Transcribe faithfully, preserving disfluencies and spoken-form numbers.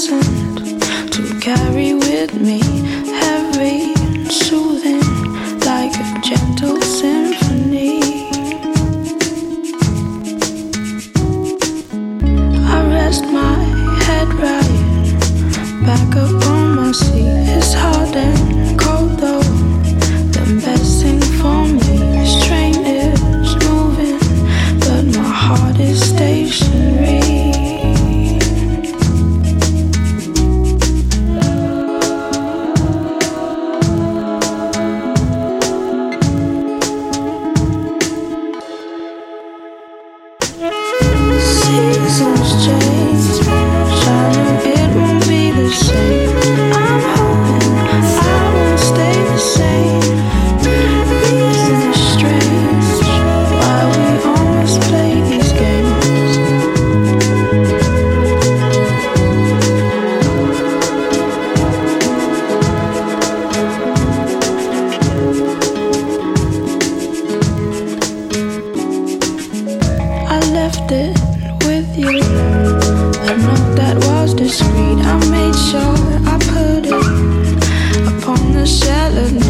present to carry with me, heavy and soothing like a gentle symphony. I rest my head right back up on my seat. It's hard and cold though, the best thing for me. This train is moving, but my heart is stationary. Seasons change, shining, it won't be the same. I'm hoping I won't stay the same. Reason is strange, why we always play these games. I left it with you, a note that was discreet. I made sure I put it upon the shelf.